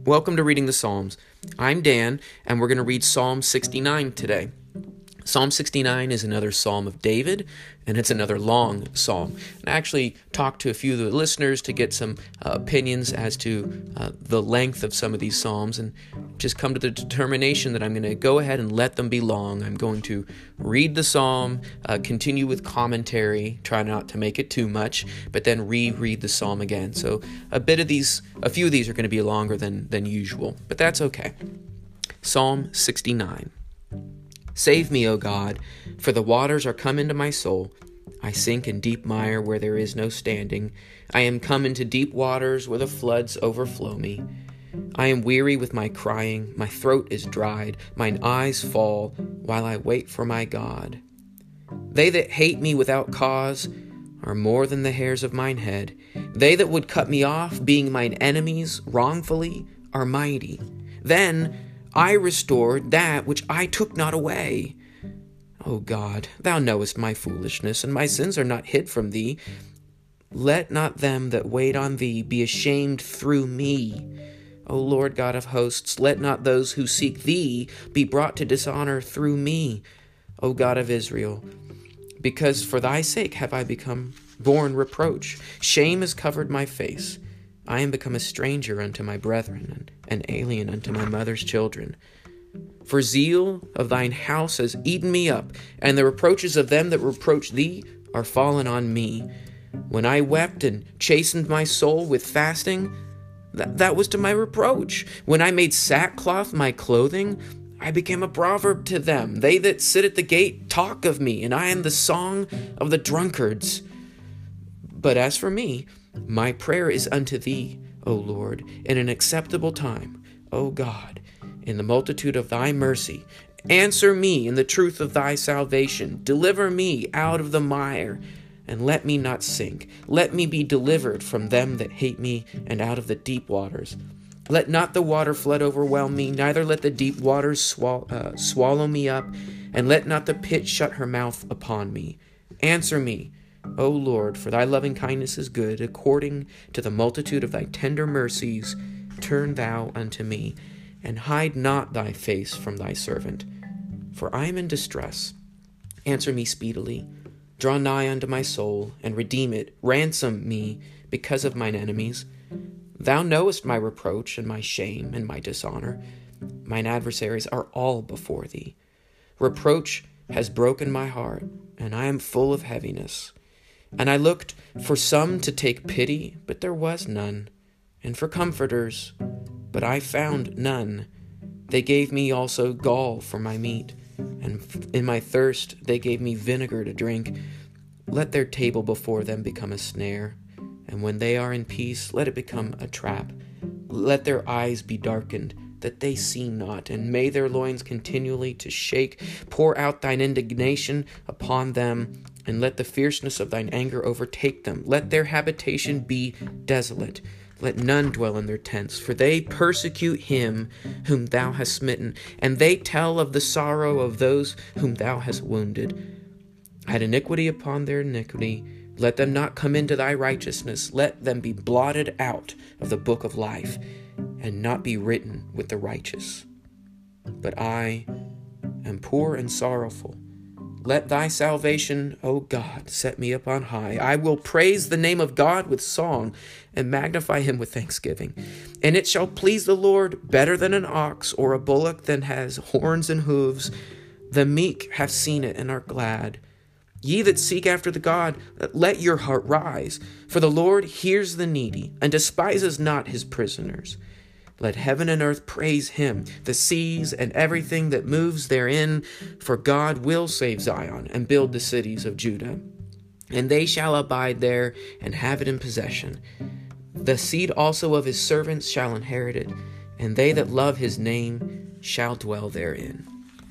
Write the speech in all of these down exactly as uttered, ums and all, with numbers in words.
Welcome to Reading the Psalms. I'm Dan, and we're going to read Psalm sixty-nine today. Psalm sixty-nine is another psalm of David, and it's another long psalm. And I actually talked to a few of the listeners to get some uh, opinions as to uh, the length of some of these psalms, and just come to the determination that I'm going to go ahead and let them be long. I'm going to read the psalm, uh, continue with commentary, try not to make it too much, but then reread the psalm again. So a bit of these, a few of these are going to be longer than, than usual, but that's okay. Psalm sixty-nine. Save me, O God, for the waters are come into my soul. I sink in deep mire where there is no standing. I am come into deep waters where the floods overflow me. I am weary with my crying, my throat is dried, mine eyes fall, while I wait for my God. They that hate me without cause are more than the hairs of mine head. They that would cut me off, being mine enemies wrongfully, are mighty. Then I restored that which I took not away. O God, thou knowest my foolishness, and my sins are not hid from thee. Let not them that wait on thee be ashamed through me. O Lord God of hosts, let not those who seek thee be brought to dishonor through me. O God of Israel, because for thy sake have I become born reproach. Shame has covered my face. I am become a stranger unto my brethren, and an alien unto my mother's children. For zeal of thine house has eaten me up, and the reproaches of them that reproach thee are fallen on me. When I wept and chastened my soul with fasting, that, that was to my reproach. When I made sackcloth my clothing, I became a proverb to them. They that sit at the gate talk of me, and I am the song of the drunkards. But as for me, my prayer is unto thee, O Lord, in an acceptable time. O God, in the multitude of thy mercy, answer me in the truth of thy salvation. Deliver me out of the mire, and let me not sink. Let me be delivered from them that hate me, and out of the deep waters. Let not the water flood overwhelm me, neither let the deep waters swall- uh, swallow me up, and let not the pit shut her mouth upon me. Answer me, O Lord, for thy loving kindness is good. According to the multitude of thy tender mercies, turn thou unto me, and hide not thy face from thy servant. For I am in distress. Answer me speedily. Draw nigh unto my soul, and redeem it. Ransom me because of mine enemies. Thou knowest my reproach, and my shame, and my dishonor. Mine adversaries are all before thee. Reproach has broken my heart, and I am full of heaviness. And I looked for some to take pity, but there was none, and for comforters, but I found none. They gave me also gall for my meat, and in my thirst they gave me vinegar to drink. Let their table before them become a snare, and when they are in peace, let it become a trap. Let their eyes be darkened, that they see not, and may their loins continually to shake. Pour out thine indignation upon them, and let the fierceness of thine anger overtake them. Let their habitation be desolate. Let none dwell in their tents, for they persecute him whom thou hast smitten, and they tell of the sorrow of those whom thou hast wounded. Add iniquity upon their iniquity. Let them not come into thy righteousness. Let them be blotted out of the book of life, and not be written with the righteous. But I am poor and sorrowful. Let thy salvation, O God, set me up on high. I will praise the name of God with song, and magnify him with thanksgiving. And it shall please the Lord better than an ox, or a bullock that has horns and hooves. The meek have seen it and are glad. Ye that seek after the God, let your heart rise. For the Lord hears the needy, and despises not his prisoners. Let heaven and earth praise him, the seas and everything that moves therein, for God will save Zion and build the cities of Judah. And they shall abide there and have it in possession. The seed also of his servants shall inherit it, and they that love his name shall dwell therein.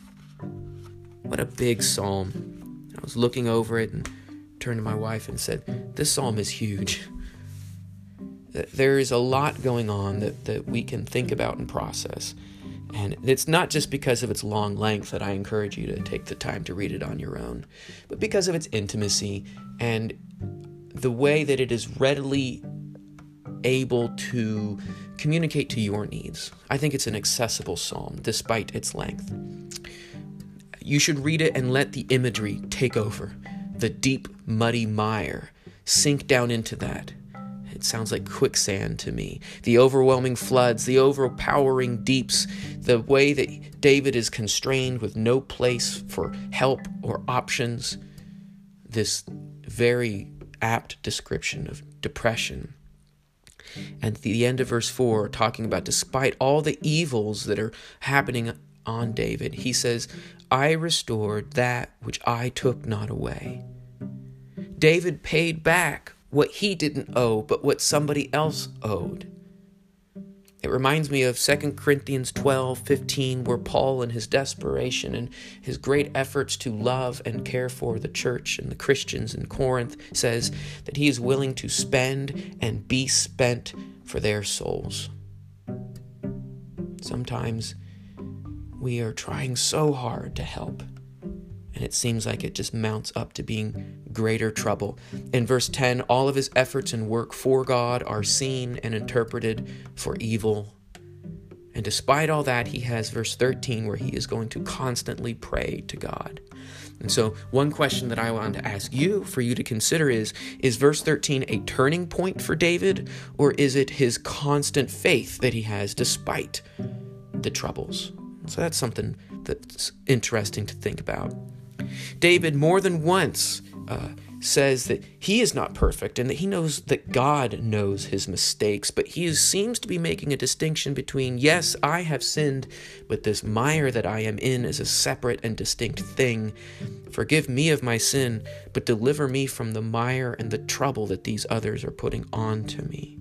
What a big psalm. I was looking over it and turned to my wife and said, this psalm is huge. There is a lot going on that, that we can think about and process. And it's not just because of its long length that I encourage you to take the time to read it on your own, but because of its intimacy and the way that it is readily able to communicate to your needs. I think it's an accessible psalm despite its length. You should read it and let the imagery take over. The deep, muddy mire. Sink down into that. It sounds like quicksand to me. The overwhelming floods, the overpowering deeps, the way that David is constrained with no place for help or options. This very apt description of depression. And at the end of verse four, talking about despite all the evils that are happening on David, he says, I restored that which I took not away. David paid back what he didn't owe, but what somebody else owed. It reminds me of Second Corinthians twelve fifteen, where Paul, in his desperation and his great efforts to love and care for the church and the Christians in Corinth, says that he is willing to spend and be spent for their souls. Sometimes we are trying so hard to help, and it seems like it just mounts up to being greater trouble. In verse ten, all of his efforts and work for God are seen and interpreted for evil. And despite all that, he has verse thirteen, where he is going to constantly pray to God. And so one question that I want to ask you, for you to consider is, is verse thirteen a turning point for David, or is it his constant faith that he has despite the troubles? So that's something that's interesting to think about. David more than once uh, says that he is not perfect and that he knows that God knows his mistakes, but he is, seems to be making a distinction between, yes, I have sinned, but this mire that I am in is a separate and distinct thing. Forgive me of my sin, but deliver me from the mire and the trouble that these others are putting onto me.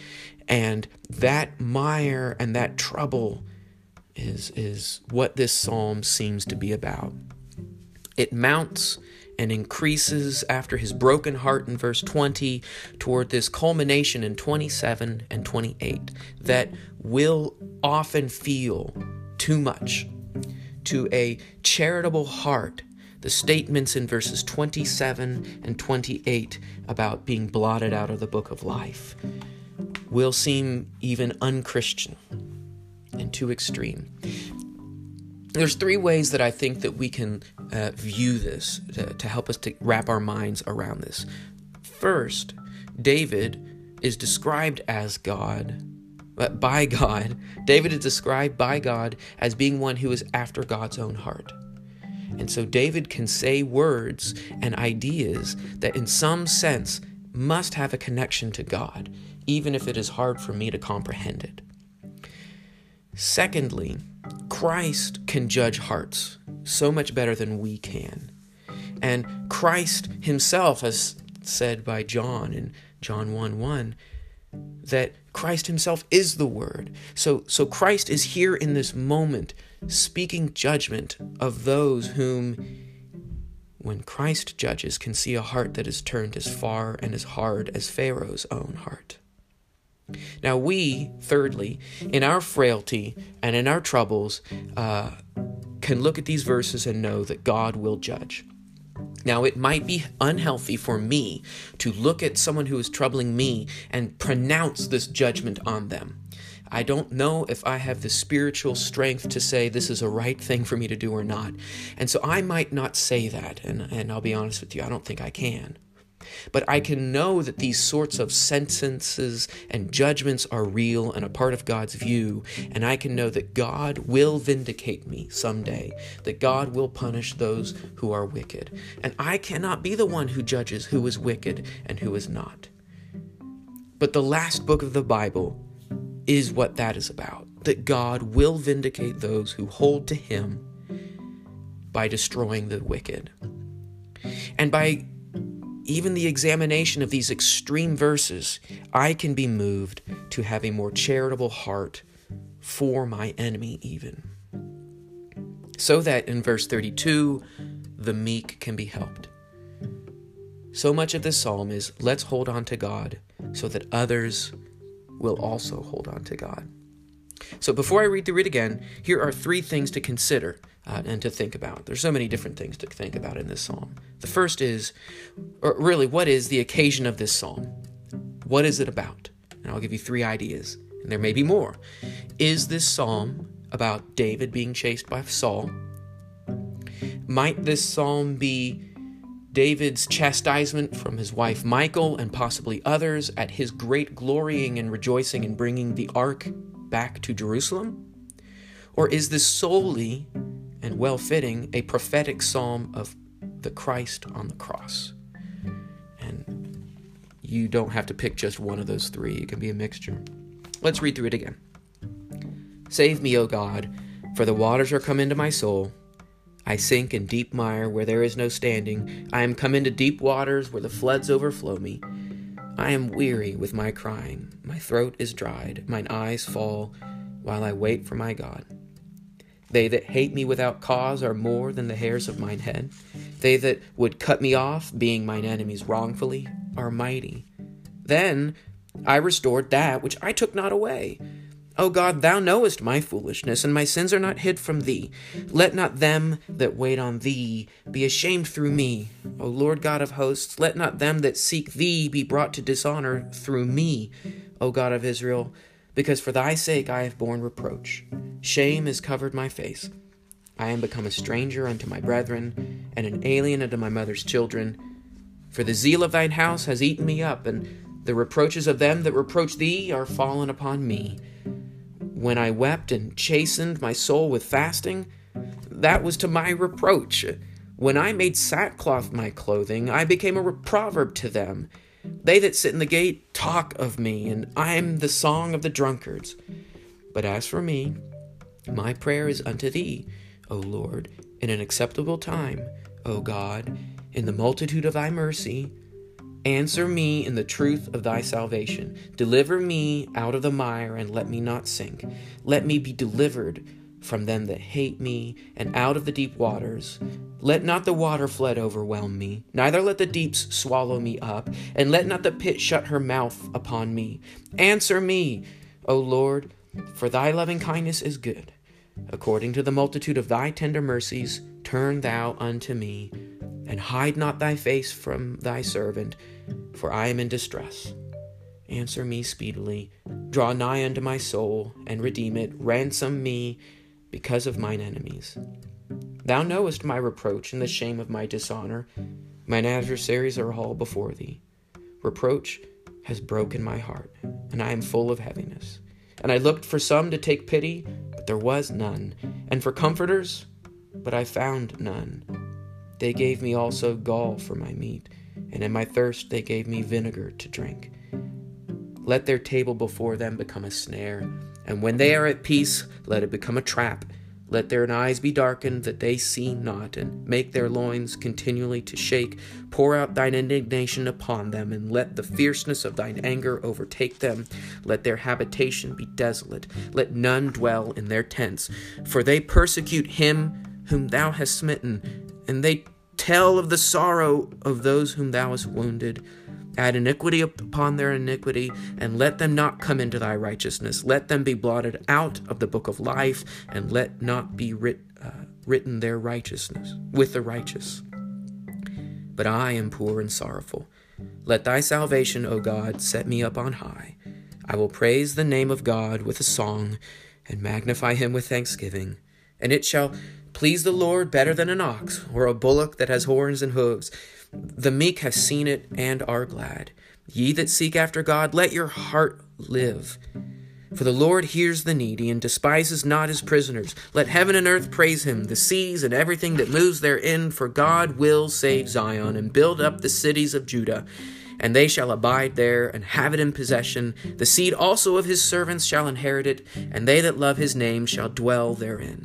And that mire and that trouble is, is what this psalm seems to be about. It mounts and increases after his broken heart in verse twenty toward this culmination in twenty-seven and twenty-eight that will often feel too much. To a charitable heart, the statements in verses twenty-seven and twenty-eight about being blotted out of the book of life will seem even unchristian and too extreme. There's three ways that I think that we can uh, view this to, to help us to wrap our minds around this. First, David is described as God, but by God. David is described by God as being one who is after God's own heart. And so David can say words and ideas that in some sense must have a connection to God, even if it is hard for me to comprehend it. Secondly, Christ can judge hearts so much better than we can. And Christ himself, as said by John in John one one, that Christ himself is the Word. So, so Christ is here in this moment speaking judgment of those whom, when Christ judges, can see a heart that is turned as far and as hard as Pharaoh's own heart. Now we, thirdly, in our frailty and in our troubles, uh, can look at these verses and know that God will judge. Now, it might be unhealthy for me to look at someone who is troubling me and pronounce this judgment on them. I don't know if I have the spiritual strength to say this is a right thing for me to do or not. And so I might not say that, and, and I'll be honest with you, I don't think I can. But I can know that these sorts of sentences and judgments are real and a part of God's view, and I can know that God will vindicate me someday, that God will punish those who are wicked. And I cannot be the one who judges who is wicked and who is not. But the last book of the Bible is what that is about, that God will vindicate those who hold to him by destroying the wicked. And by even the examination of these extreme verses, I can be moved to have a more charitable heart for my enemy even. So that in verse thirty-two, the meek can be helped. So much of this psalm is, let's hold on to God so that others will also hold on to God. So before I read through it again, here are three things to consider uh, and to think about. There's so many different things to think about in this psalm. The first is, or really, what is the occasion of this psalm? What is it about? And I'll give you three ideas. and there may be more. Is this psalm about David being chased by Saul? Might this psalm be David's chastisement from his wife Michal and possibly others at his great glorying and rejoicing in bringing the ark back to Jerusalem? Or is this solely and well-fitting a prophetic psalm of the Christ on the cross? And you don't have to pick just one of those three. It can be a mixture. Let's read through it again. Save me, O God, for the waters are come into my soul. I sink in deep mire where there is no standing. I am come into deep waters where the floods overflow me. I am weary with my crying. My throat is dried. Mine eyes fall while I wait for my God. They that hate me without cause are more than the hairs of mine head. They that would cut me off, being mine enemies wrongfully, are mighty. Then I restored that which I took not away. O God, thou knowest my foolishness, and my sins are not hid from thee. Let not them that wait on thee be ashamed through me. O Lord God of hosts, let not them that seek thee be brought to dishonor through me, O God of Israel, because for thy sake I have borne reproach. Shame has covered my face. I am become a stranger unto my brethren, and an alien unto my mother's children. For the zeal of thine house has eaten me up, and the reproaches of them that reproach thee are fallen upon me. When I wept and chastened my soul with fasting, that was to my reproach. When I made sackcloth my clothing, I became a proverb to them. They that sit in the gate talk of me, and I am the song of the drunkards. But as for me, my prayer is unto thee, O Lord, in an acceptable time, O God, in the multitude of thy mercy. Answer me in the truth of thy salvation. Deliver me out of the mire, and let me not sink. Let me be delivered from them that hate me, and out of the deep waters. Let not the water flood overwhelm me, neither let the deeps swallow me up, and let not the pit shut her mouth upon me. Answer me, O Lord, for thy loving kindness is good. According to the multitude of thy tender mercies, turn thou unto me, and hide not thy face from thy servant, for I am in distress. Answer me speedily. Draw nigh unto my soul, and redeem it. Ransom me because of mine enemies. Thou knowest my reproach and the shame of my dishonor. Mine adversaries are all before thee. Reproach has broken my heart, and I am full of heaviness. And I looked for some to take pity, but there was none, and for comforters, but I found none. They gave me also gall for my meat, and in my thirst they gave me vinegar to drink. Let their table before them become a snare, and when they are at peace, let it become a trap. Let their eyes be darkened, that they see not, and make their loins continually to shake. Pour out thine indignation upon them, and let the fierceness of thine anger overtake them. Let their habitation be desolate. Let none dwell in their tents. For they persecute him whom thou hast smitten, and they tell of the sorrow of those whom thou hast wounded. Add iniquity upon their iniquity, and let them not come into thy righteousness. Let them be blotted out of the book of life, and let not be writ, uh, written their righteousness with the righteous. But I am poor and sorrowful. Let thy salvation, O God, set me up on high. I will praise the name of God with a song, and magnify him with thanksgiving. And it shall please the Lord better than an ox, or a bullock that has horns and hooves. The meek have seen it and are glad. Ye that seek after God, let your heart live. For the Lord hears the needy, and despises not his prisoners. Let heaven and earth praise him, the seas and everything that moves therein. For God will save Zion, and build up the cities of Judah. And they shall abide there, and have it in possession. The seed also of his servants shall inherit it, and they that love his name shall dwell therein.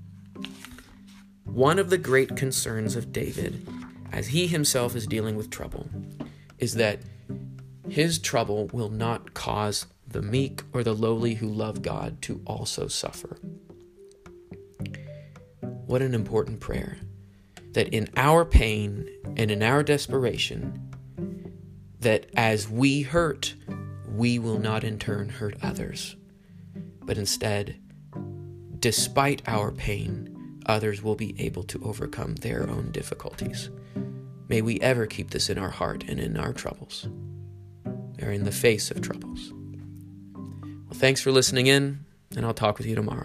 One of the great concerns of David, as he himself is dealing with trouble, is that his trouble will not cause the meek or the lowly who love God to also suffer. What an important prayer, that in our pain and in our desperation, that as we hurt, we will not in turn hurt others, but instead, despite our pain, others will be able to overcome their own difficulties. May we ever keep this in our heart and in our troubles, or in the face of troubles. Well, thanks for listening in, and I'll talk with you tomorrow.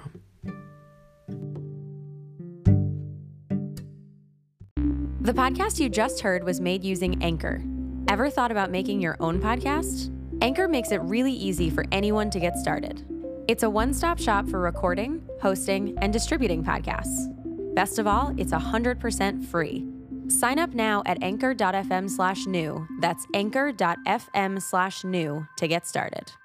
The podcast you just heard was made using Anchor. Ever thought about making your own podcast? Anchor makes it really easy for anyone to get started. It's a one-stop shop for recording, hosting, and distributing podcasts. Best of all, it's one hundred percent free. Sign up now at anchor.fm slash new. That's anchor.fm slash new to get started.